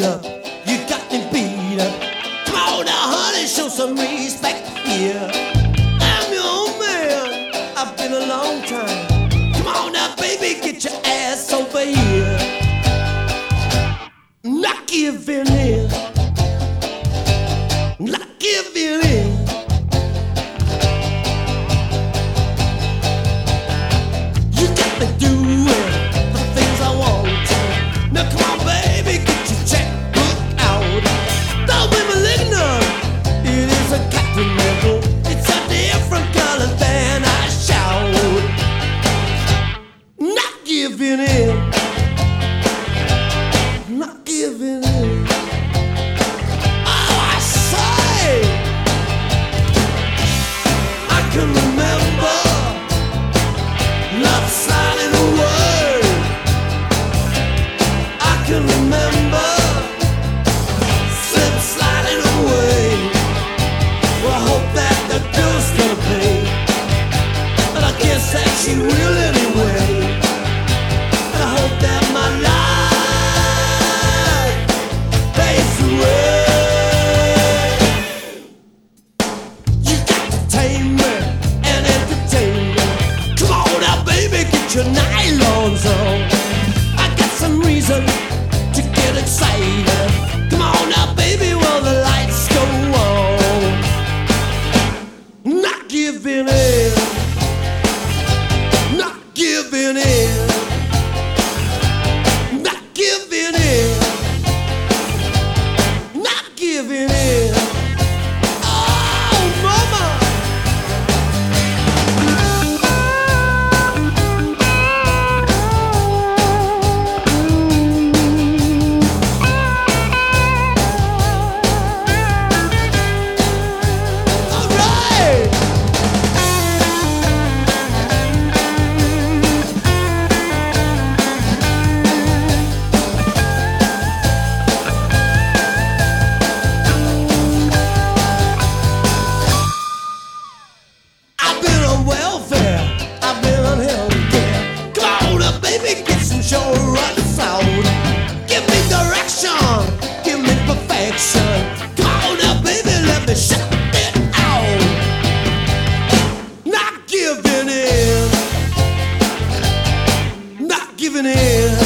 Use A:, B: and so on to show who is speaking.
A: beat up. You got me beat up. Come on now, honey, show some respect here. I'm your old man. I've been a long time. Come on now, baby, get your ass over here. Not giving in. Not giving in. You got me doing the things I want to. Now come on, baby, get your checkbook out. Don't be malignant. It is a continental. It's a different color than I shout. Not giving in. Not giving in. Oh, I say, I can remember love sliding away. I can remember slip sliding away. Well, I hope that the girl's gonna pay, but I guess that she will anyway. And I hope that my life fades away. You got to tame me and entertain me. Come on now, baby, get your nylons on. I got some reason to get excited. Come on now, baby, while the lights go on. Not giving in. Not giving in. Not giving in. Not giving in. Oh, mama. All right. I've been on welfare, I've been on healthcare. Come on now, baby, get some show runs out. Give me direction, give me perfection. Come on now, baby, let me shout it out. Not giving in. Not giving in.